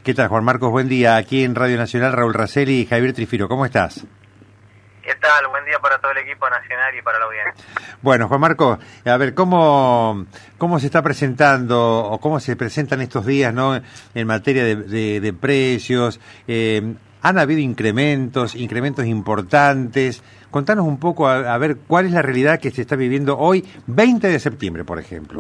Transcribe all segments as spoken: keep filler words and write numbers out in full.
¿Qué tal, Juan Marcos? Buen día. Aquí en Radio Nacional, Raúl Raceli y Javier Trifiro. ¿Cómo estás? ¿Qué tal? Buen día para todo el equipo nacional y para la audiencia. Bueno, Juan Marcos, a ver, ¿cómo, cómo se está presentando o cómo se presentan estos días, ¿no? En materia de, de, de precios? Eh, ¿Han habido incrementos, incrementos importantes? Contanos un poco a, a ver cuál es la realidad que se está viviendo hoy, veinte de septiembre, por ejemplo.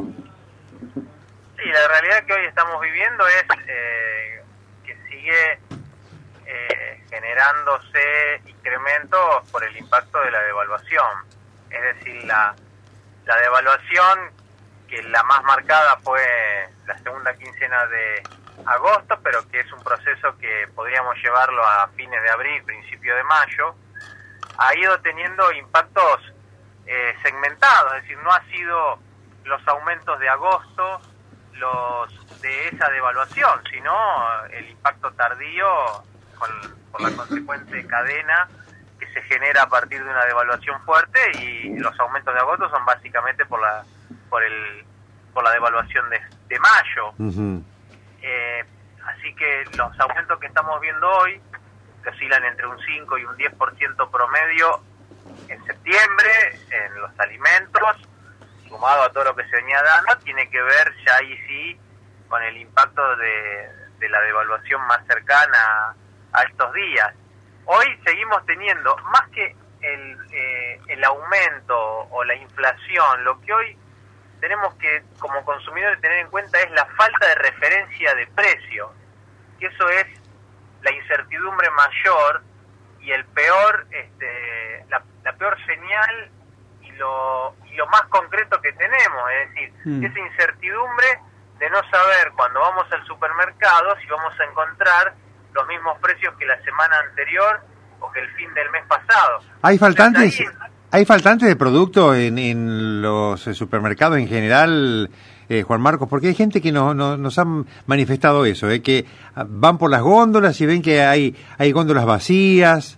Sí, la realidad que hoy estamos viviendo es eh, que sigue eh, generándose incrementos por el impacto de la devaluación. Es decir, la, la devaluación, que la más marcada fue la segunda quincena de agosto, pero que es un proceso que podríamos llevarlo a fines de abril, principio de mayo, ha ido teniendo impactos eh, segmentados, es decir, no ha sido los aumentos de agosto los de esa devaluación, sino el impacto tardío con, por la consecuente cadena que se genera a partir de una devaluación fuerte, y los aumentos de agosto son básicamente por la por el por la devaluación de, de mayo. Uh-huh. eh, así que los aumentos que estamos viendo hoy, que oscilan entre un cinco y un diez por ciento promedio en septiembre en los alimentos, sumado a todo lo que se venía dando, tiene que ver ya ahí sí con el impacto de, de la devaluación más cercana a estos días. Hoy seguimos teniendo, más que el, eh, el aumento o la inflación, lo que hoy tenemos que como consumidores tener en cuenta es la falta de referencia de precio, que eso es la incertidumbre mayor y el peor, este, la, la peor señal y lo, y lo más concreto que tenemos, es decir, mm. esa incertidumbre de no saber cuando vamos al supermercado si vamos a encontrar los mismos precios que la semana anterior o que el fin del mes pasado. ¿Hay faltantes, ahí, ¿hay faltantes de producto en, en los supermercados en general, eh, Juan Marcos? Porque hay gente que no, no, nos han manifestado eso, eh, que van por las góndolas y ven que hay, hay góndolas vacías.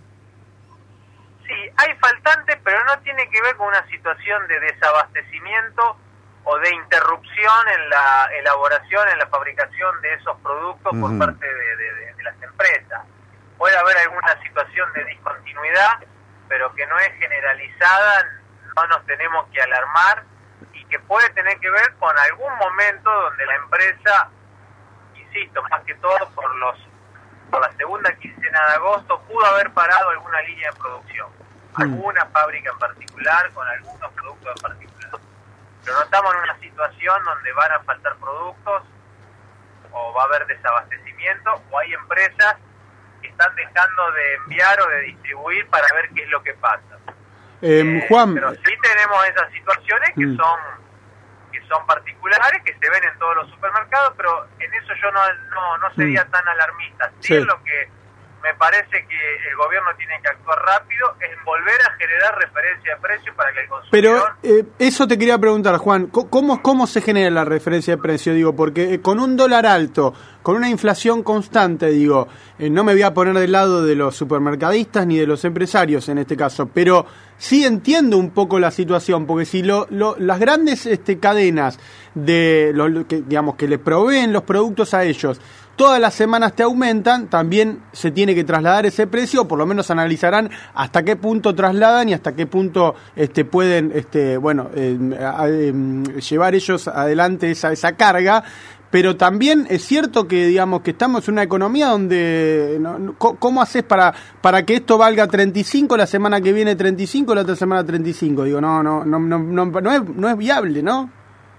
Hay faltantes, pero no tiene que ver con una situación de desabastecimiento o de interrupción en la elaboración, en la fabricación de esos productos uh-huh. por parte de, de, de las empresas. Puede haber alguna situación de discontinuidad, pero que no es generalizada, no nos tenemos que alarmar, y que puede tener que ver con algún momento donde la empresa, insisto, más que todo por los por la segunda quincena de agosto, pudo haber parado alguna línea de producción. Alguna fábrica en particular, con algunos productos en particular. Pero no estamos en una situación donde van a faltar productos, o va a haber desabastecimiento, o hay empresas que están dejando de enviar o de distribuir para ver qué es lo que pasa. Eh, eh, Juan... Pero sí tenemos esas situaciones que mm. son que son particulares, que se ven en todos los supermercados, pero en eso yo no no, no sería mm. tan alarmista. Sí, sí. Lo que me parece que el gobierno tiene que actuar rápido es volver a generar referencia de precio para que el consumidor... Pero eh, eso te quería preguntar, Juan, ¿cómo, ¿cómo se genera la referencia de precio? Digo, porque con un dólar alto, con una inflación constante, digo, eh, no me voy a poner del lado de los supermercadistas ni de los empresarios en este caso, pero sí entiendo un poco la situación, porque si lo, lo, las grandes este, cadenas de lo, que, digamos, que le proveen los productos a ellos todas las semanas te aumentan, también se tiene que trasladar ese precio, o por lo menos analizarán hasta qué punto trasladan y hasta qué punto este, pueden este, bueno, eh, eh, llevar ellos adelante esa, esa carga. Pero también es cierto que digamos que estamos en una economía donde ¿no? ¿Cómo haces para para que esto valga treinta y cinco la semana que viene, treinta y cinco la otra semana treinta y cinco? Digo, no no no no no, no es no es viable, ¿no?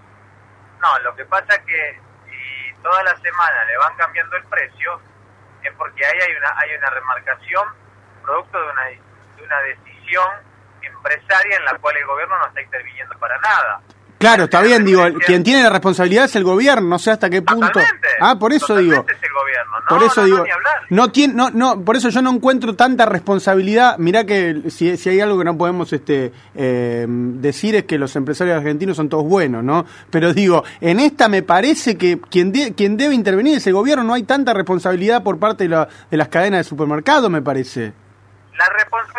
No, lo que pasa es que toda la semana le van cambiando el precio, es porque ahí hay una hay una remarcación producto de una de una decisión empresaria en la cual el gobierno no está interviniendo para nada. Claro, está bien, digo, quien tiene la responsabilidad es el gobierno, no sé hasta qué punto. Totalmente, ah, por eso digo. Es el gobierno. No, por eso no, digo. No, ni hablar. No tiene, no, no, por eso yo no encuentro tanta responsabilidad. Mirá que si, si hay algo que no podemos este eh, decir es que los empresarios argentinos son todos buenos, ¿no? Pero digo, en esta me parece que quien de, quien debe intervenir es el gobierno. No hay tanta responsabilidad por parte de, la, de las cadenas de supermercados, me parece. La responsabilidad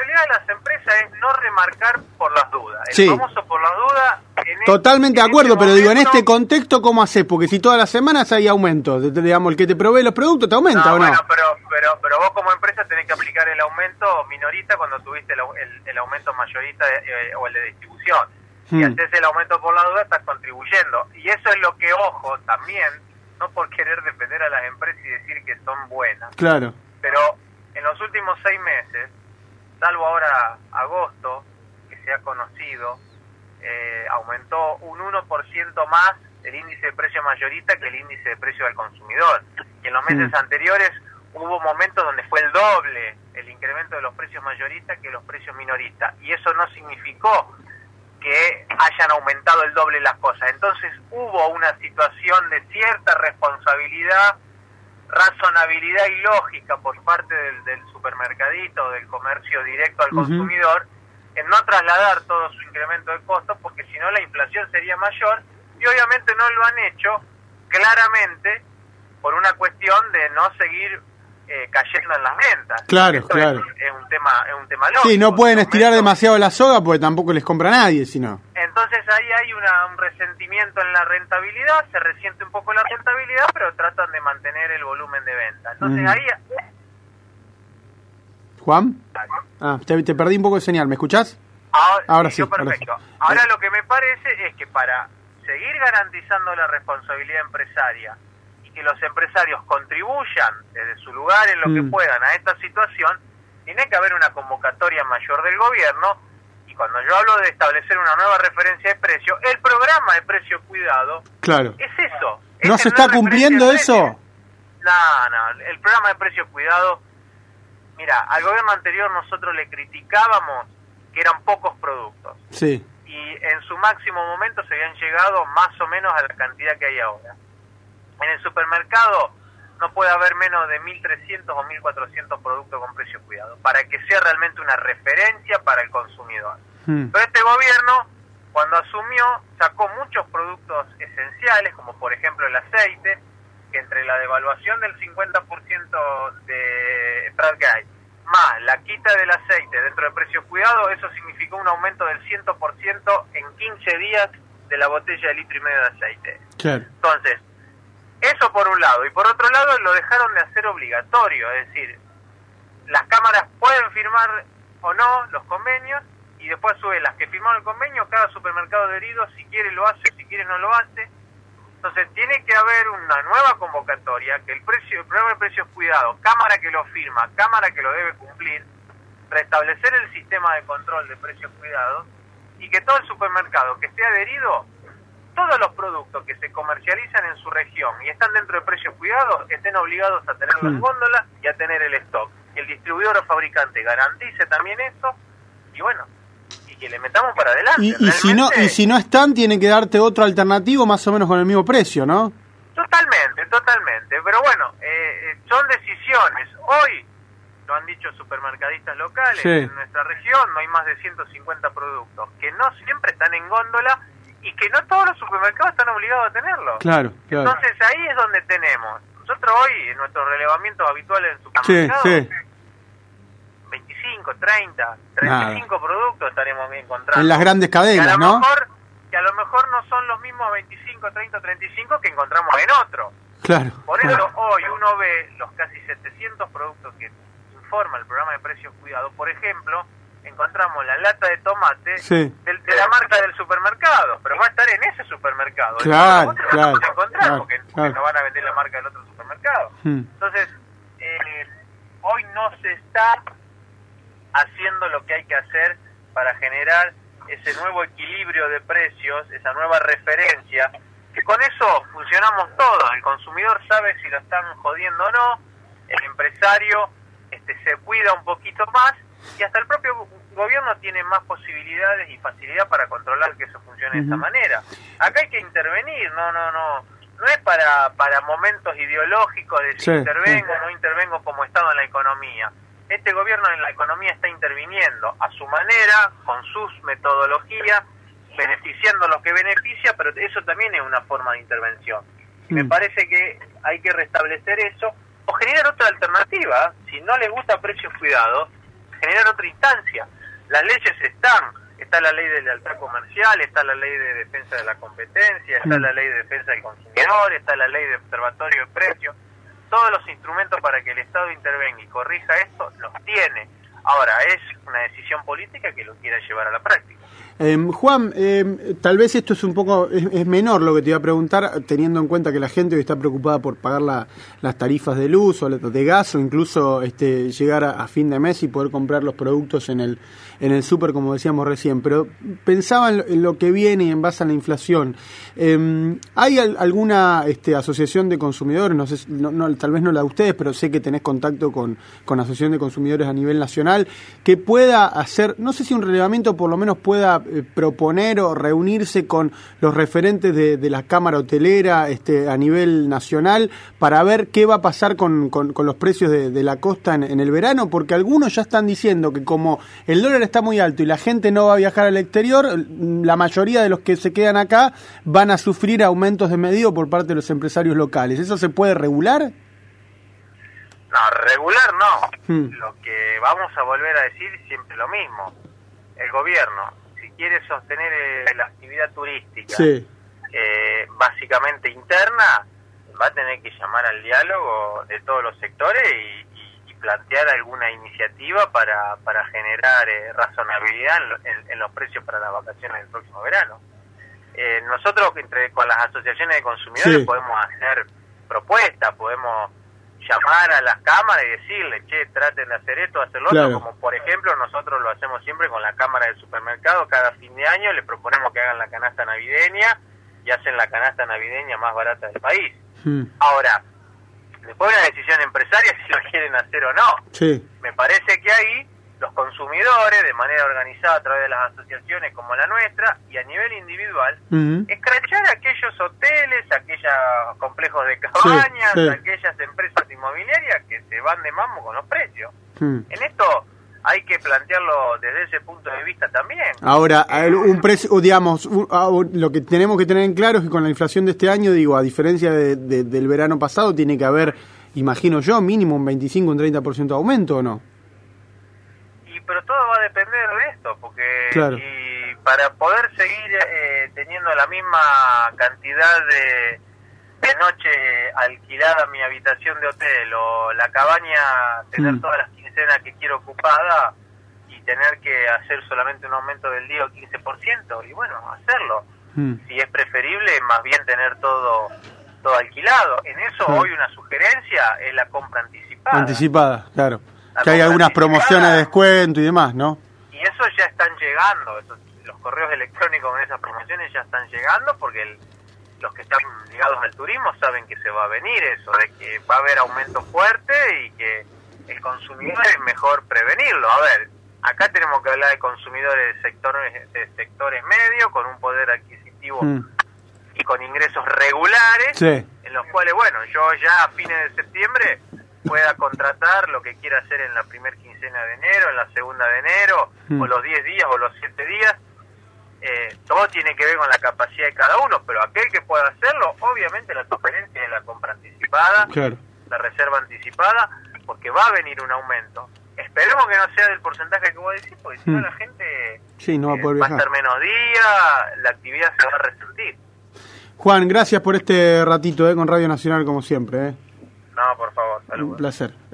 responsabilidad de las empresas es no remarcar por las dudas. El sí. famoso por las dudas... En Totalmente este, de acuerdo, en este pero momento, digo, en este contexto, ¿cómo haces? Porque si todas las semanas hay aumentos, digamos, el que te provee los productos te aumenta, no, ¿o no? Bueno, pero, pero, pero vos como empresa tenés que aplicar el aumento minorista cuando tuviste el, el, el aumento mayorista eh, o el de distribución. Si Hmm. haces el aumento por la duda, estás contribuyendo. Y eso es lo que, ojo, también, no por querer defender a las empresas y decir que son buenas. Claro. Pero en los últimos seis meses, salvo ahora agosto, que se ha conocido, eh, aumentó un uno por ciento más el índice de precio mayorista que el índice de precio del consumidor. Y en los meses Mm. anteriores hubo momentos donde fue el doble el incremento de los precios mayoristas que los precios minoristas. Y eso no significó que hayan aumentado el doble las cosas. Entonces hubo una situación de cierta responsabilidad, razonabilidad y lógica por parte del, del supermercadito o del comercio directo al Uh-huh. consumidor en no trasladar todo su incremento de costos, porque si no la inflación sería mayor, y obviamente no lo han hecho claramente por una cuestión de no seguir eh, cayendo en las ventas. Claro, Esto claro. Es, es un tema es un tema lógico. Sí, no pueden En estirar momento- demasiado la soga porque tampoco les compra nadie, si no. Entonces ahí hay una, un resentimiento en la rentabilidad, se resiente un poco la rentabilidad, pero tratan de mantener el volumen de venta. Entonces Mm. ahí... ¿Juan? Ah, te, te perdí un poco de señal, ¿me escuchás? Ahora, Ahora sí, sí, yo perfecto. ahora sí. Ahora lo que me parece es que para seguir garantizando la responsabilidad empresaria y que los empresarios contribuyan desde su lugar en lo Mm. que puedan a esta situación, tiene que haber una convocatoria mayor del gobierno. Y cuando yo hablo de establecer una nueva referencia de precio, el programa de precio cuidado Claro. es eso. ¿No es se el está referencia cumpliendo de precio. eso? No, no, el programa de precio cuidado, mira, al gobierno anterior nosotros le criticábamos que eran pocos productos. Sí. Y en su máximo momento se habían llegado más o menos a la cantidad que hay ahora. En el supermercado no puede haber menos de mil trescientos o mil cuatrocientos productos con precio cuidado, para que sea realmente una referencia para el consumidor. Mm. Pero este gobierno, cuando asumió, sacó muchos productos esenciales, como por ejemplo el aceite, que entre la devaluación del cincuenta por ciento de que hay, más la quita del aceite dentro de precios cuidados, eso significó un aumento del cien por ciento en quince días de la botella de litro y medio de aceite. Claro. Entonces, eso por un lado. Y por otro lado, lo dejaron de hacer obligatorio. Es decir, las cámaras pueden firmar o no los convenios, y después sube las que firmaron el convenio, cada supermercado adherido, si quiere lo hace, si quiere no lo hace. Entonces, tiene que haber una nueva convocatoria, que el precio, el programa de precios cuidados, cámara que lo firma, cámara que lo debe cumplir, restablecer el sistema de control de precios cuidados, y que todo el supermercado que esté adherido, todos los productos que se comercializan en su región y están dentro de precios cuidados, estén obligados a tener las Mm. góndolas y a tener el stock. Que el distribuidor o fabricante garantice también eso, y bueno, y que le metamos para adelante. Y, y si no Realmente, y si no están, tienen que darte otro alternativo más o menos con el mismo precio, ¿no? Totalmente, totalmente. Pero bueno, eh, eh, son decisiones. Hoy, lo han dicho supermercadistas locales, Sí. en nuestra región no hay más de ciento cincuenta productos, que no siempre están en góndola y que no todos los supermercados están obligados a tenerlo. Claro, claro. Entonces ahí es donde tenemos. Nosotros hoy, en nuestros relevamientos habituales en Sí, supermercados, sí. veinticinco, treinta, treinta y cinco productos estaremos encontrando. En las grandes que a cadenas, lo ¿no? mejor, que a lo mejor no son los mismos veinticinco, treinta, treinta y cinco que encontramos en otro. Claro. Por eso claro. hoy uno ve los casi setecientos productos que informa el programa de precios cuidados. Por ejemplo, encontramos la lata de tomate Sí. del- de la marca del supermercado, pero va a estar en ese supermercado. Claro, Nosotros claro, lo vamos a encontrar claro, porque, porque claro. no van a vender la marca del otro supermercado. Mm. Entonces, eh, hoy no se está haciendo lo que hay que hacer para generar ese nuevo equilibrio de precios, esa nueva referencia, que con eso funcionamos todos. El consumidor sabe si lo están jodiendo o no, el empresario este, se cuida un poquito más, y hasta el propio gobierno tiene más posibilidades y facilidad para controlar que eso funcione de esa Ujú. manera. Acá hay que intervenir, no, no, no, no es para, para momentos ideológicos de si Sí, intervengo sí. o no intervengo como Estado en la economía. Este gobierno en la economía está interviniendo a su manera, con sus metodologías, beneficiando a los que beneficia, pero eso también es una forma de intervención. Y me Mm. parece que hay que restablecer eso, o generar otra alternativa. Si no les gusta precios cuidados, generar otra instancia. Las leyes están, está la ley de lealtad comercial, está la ley de defensa de la competencia, está la ley de defensa del consumidor, está la ley de observatorio de precios. Todos los instrumentos para que el Estado intervenga y corrija esto los tiene. Ahora, es una decisión política que lo quiera llevar a la práctica. Eh, Juan, eh, tal vez esto es un poco es, es menor lo que te iba a preguntar, teniendo en cuenta que la gente hoy está preocupada por pagar la, las tarifas de luz o de gas, o incluso este, llegar a, a fin de mes y poder comprar los productos en el en el súper, como decíamos recién. Pero pensaba en lo, en lo que viene y en base a la inflación. Eh, ¿Hay al, alguna este, asociación de consumidores, no sé, no, no, tal vez no la de ustedes, pero sé que tenés contacto con, con asociación de consumidores a nivel nacional, que pueda hacer, no sé si un relevamiento, por lo menos pueda eh, proponer o reunirse con los referentes de, de la Cámara Hotelera este, a nivel nacional para ver qué va a pasar con, con, con los precios de, de la costa en, en el verano? Porque algunos ya están diciendo que como el dólar está muy alto y la gente no va a viajar al exterior, la mayoría de los que se quedan acá van a sufrir aumentos de medido por parte de los empresarios locales. ¿Eso se puede regular? No, regular no. Hmm. Lo que vamos a volver a decir siempre lo mismo. El gobierno, si quiere sostener eh, la actividad turística, sí. eh, básicamente interna, va a tener que llamar al diálogo de todos los sectores y, y, y plantear alguna iniciativa para, para generar eh, razonabilidad en, en, en los precios para las vacaciones del próximo verano. Eh, nosotros entre con las asociaciones de consumidores sí. podemos hacer propuestas, podemos llamar a las cámaras y decirle, che, traten de hacer esto, hacer lo claro. otro, como por ejemplo nosotros lo hacemos siempre con la cámara del supermercado. Cada fin de año le proponemos que hagan la canasta navideña y hacen la canasta navideña más barata del país. Hmm. Ahora, después de una decisión empresaria si lo quieren hacer o no. Sí. Me parece que ahí los consumidores, de manera organizada a través de las asociaciones como la nuestra, y a nivel individual, Uh-huh. escrachar aquellos hoteles, aquellos complejos de cabañas, sí, sí. aquellas empresas inmobiliarias que se van de mambo con los precios. Hmm. En esto hay que plantearlo desde ese punto de vista también. Ahora, un precio, digamos, un, lo que tenemos que tener en claro es que con la inflación de este año, digo, a diferencia de, de, del verano pasado, tiene que haber, imagino yo, mínimo un veinticinco, un treinta por ciento de aumento, ¿o no? Pero todo va a depender de esto, porque claro. y para poder seguir eh, teniendo la misma cantidad de, de noche alquilada mi habitación de hotel o la cabaña, tener mm. todas las quincenas que quiero ocupada y tener que hacer solamente un aumento del día o quince por ciento, y bueno, hacerlo. Mm. Si es preferible, más bien tener todo todo alquilado. En eso mm. hoy una sugerencia es la compra anticipada. Anticipada, claro. Que hay algunas promociones de descuento y demás, ¿no? Y eso ya están llegando, esos, los correos electrónicos con esas promociones ya están llegando, porque el, los que están ligados al turismo saben que se va a venir eso, de que va a haber aumento fuerte y que el consumidor es mejor prevenirlo. A ver, acá tenemos que hablar de consumidores de sectores, de sectores medios, con un poder adquisitivo mm. y con ingresos regulares, sí. en los cuales, bueno, yo ya a fines de septiembre pueda contratar lo que quiera hacer en la primer quincena de enero, en la segunda de enero, mm. o los diez días o los siete días. Eh, todo tiene que ver con la capacidad de cada uno, pero aquel que pueda hacerlo, obviamente la sugerencia es la compra anticipada, claro. la reserva anticipada, porque va a venir un aumento. Esperemos que no sea del porcentaje que voy a decir, porque si no mm. la gente sí, no va, a, eh, poder va a estar menos días, la actividad se va a resentir. Juan, gracias por este ratito eh, con Radio Nacional como siempre. Eh. No, por favor, saludos. Un placer.